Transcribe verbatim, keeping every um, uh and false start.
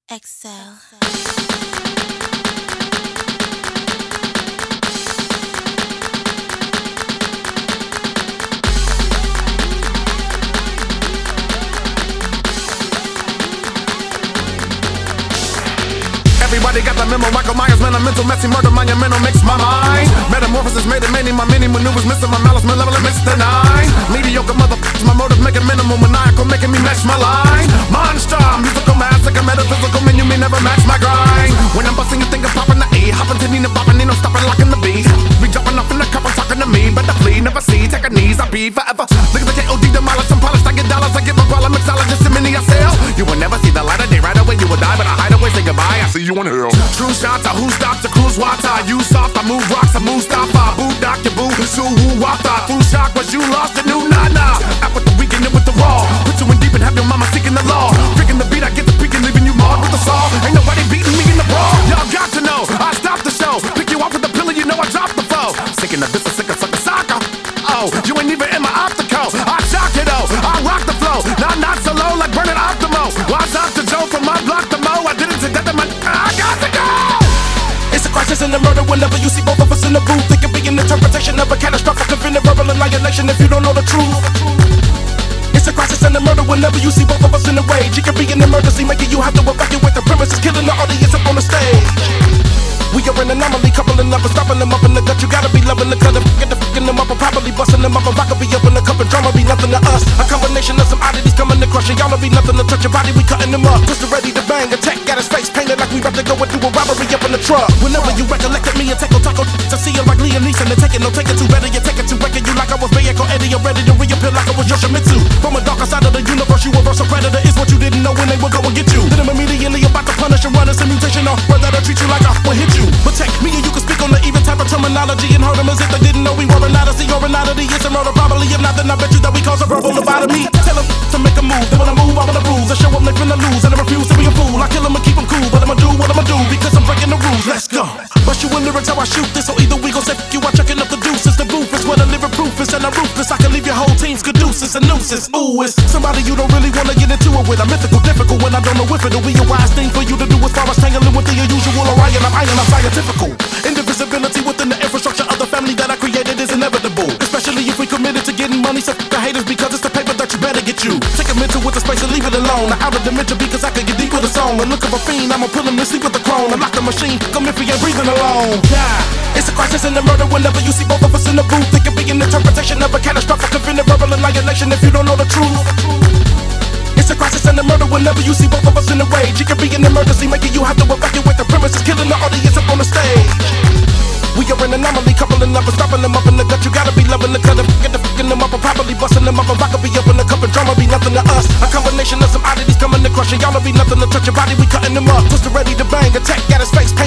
Excel. Everybody got the memo. Michael Myers, man, a mental, messy murder, monumental, mix my mind. Metamorphosis made it many, my many maneuvers, missing my malice, my level of Mister Nine. Mediocre motherfuckers, my motive making minimal, maniacal, making me mesh my line. Monster, musical massacre, metaphysical menu, me never match my grind. When I'm busting, you think I'm popping the E, hopping to Nina, bopping, Nino, stopping, locking the beat. Be jumping off in the cup, I'm talking to me, better flee, never see, take a knees, I be forever. Look at the K O D, demolish, I'm polished, I get dollars, I get my quality, mixologist, and many I sell. You will never see the light of day, right away you will die, but I hide away, say goodbye, I see you in hell. True shots, I who stops the cruise water. You soft, I move rocks, I move stop. I boo doc your boo, so who wata. Full shock was you lost the new nana. Out with the weekend and with the raw. Put you in deep and have your mama seeking the law. Freaking the beat, I get the peak and leaving you marred with the saw. Ain't nobody beating me in the brawl. Y'all got to know, I stopped the show. Pick you off with the pillar, you know I dropped the foe. Sinking the this, a sicker, sucker, soccer. Oh, you ain't even in my optical. I shock it though, I rock the flow. Not not so low like burning Optimo. Watch out to Joe from my block to Mo. I did it to death in my. I got to go. It's a crisis and a murder whenever you see both of us in the booth. It can be an interpretation of a catastrophic event, a verbal annihilation if you don't know the truth. It's a crisis and a murder whenever you see both of us in the rage. It can be an emergency, making you have to evacuate the premises, killing the audience up on the stage. We are an anomaly, coupling up and stopping them up in the gut. You gotta be loving the cut, get the fucking them up, and probably busting them up. And rock be up in the cup, and drama be nothing to us. A combination of some oddities coming to crush, and y'all be nothing to touch your body. We cutting them up, Twisted ready to bang. Attack got his face painted like we about to go and do a robbery up in the truck. Whenever you recollected me and take a taco to see you like Liam Neeson and take it, no take it too better. You take it too record you like I was Bayako Eddie. I'm ready to reappear like I was Yoshimitsu. From a darker side of the universe, you reverse a predator. Is what you didn't know when they would go and get you. Then I'm immediately about to punish and run us a mutation on whether to treat you like I will hit you. But take me and you can speak on the even type of terminology and hurt them as if they didn't know we were an odyssey or an oddity. It's a murder probably. If not, then I bet you that we cause a verbal lobotomy. Tell them to make a move. They wanna move, I wanna bruise. I show them they finna lose and I refuse to be a fool. I kill them and keep them cool, but I'ma do what I'ma do because I'm breaking the rules. Let's go. Bust you in lyrics how I shoot this, so either we gon' say f you, I chucking up the deuces. The roof is where the living proof is, and I'm ruthless. I can leave your whole team caduceus and nooses. Ooh, it's somebody you don't really wanna get into it with. I'm mythical, difficult when I don't know if it'll be a wise thing for you to do as far as tangling with the unusual Orion. I'm iron, I'm scientifical. Indivisibility within the infrastructure of the family that I created is inevitable. Especially if we committed to getting money, so f the haters because it's the paper that you better get you. Take a mental with the space and leave it alone. Now out of dimension because I can get deep with a song. And look of a fiend, I'ma pull him to sleep with the clone. I lock the machine, come if he ain't breathing alone. Yeah, it's a crisis and a murder whenever you see both of us in the booth. It can be an interpretation of a catastrophic event, a verbal annihilation if you don't know the truth. It's a crisis and a murder whenever you see both of us in the rage. It can be an emergency, making you have to evacuate the premises, killing the audience up on the stage. We are an anomaly, coupling up and stopping them up in the gut. You gotta be loving the cut, get the fucking them up and probably busting them up. And rock be up in the cup and drama be nothing to us. A combination of some oddities coming to crush, and y'all be nothing to touch your body. We cutting them up, Twisted ready to bang. Attack got his face painted